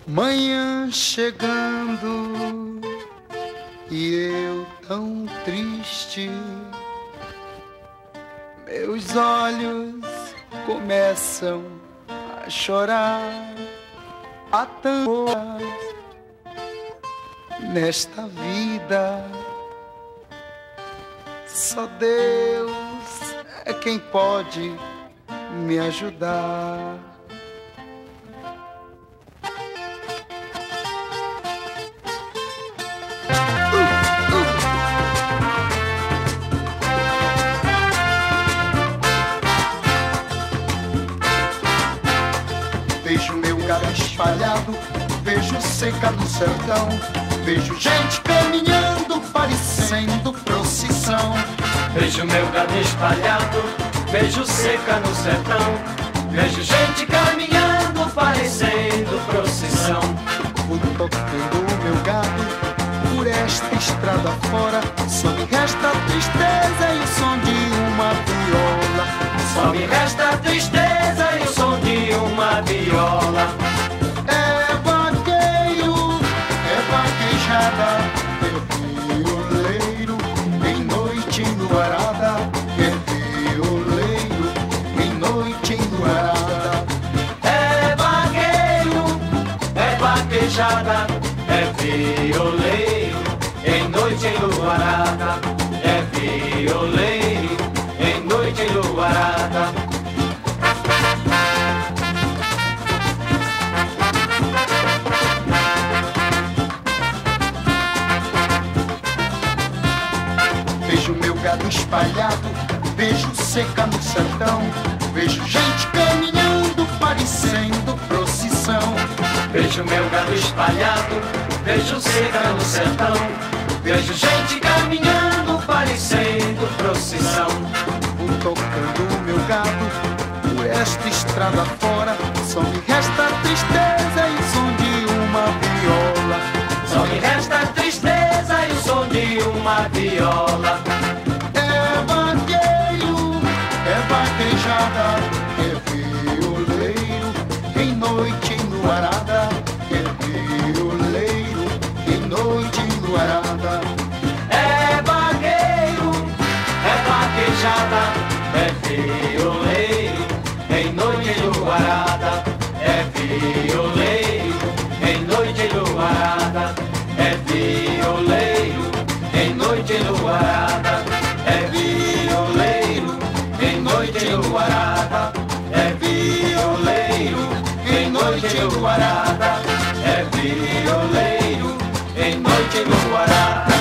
Manhã chegando e eu tão triste, meus olhos começam a chorar. Há tantas nesta vida, só Deus é quem pode me ajudar. Vejo meu gado espalhado, vejo seca no sertão, vejo gente caminhando parecendo procissão. Vejo meu gado espalhado, vejo seca no sertão, vejo gente caminhando parecendo procissão. Vou tocando o meu gado por esta estrada fora, só me resta a tristeza e o som de uma viola. Só me resta a tristeza e o som de uma viola. É vaqueiro, é vaquejada, é violeiro em noite enluarada, é violeiro em noite enluarada. É vaqueiro, é vaquejada, é violeiro em noite enluarada, é violeiro em noite enluarada. Vejo meu gado espalhado, vejo seca no sertão, vejo gente caminhando parecendo procissão. Vejo meu gado espalhado, vejo seca no sertão, vejo gente caminhando parecendo procissão. Vou tocando o meu gado por esta estrada fora, só me resta a tristeza e o som de uma viola. Só me resta a tristeza e o som de uma viola. É vaqueiro, é vaquejada, é violeiro em noite enluarada, é violeiro em noite enluarada. É vaqueiro, é vaquejada, é violeiro em noite enluarada, é violeiro em noite enluarada, é violeiro em noite enluarada, é violeiro em noite enluarada, é violeiro em noite enluarada, é violeiro em noite enluarada.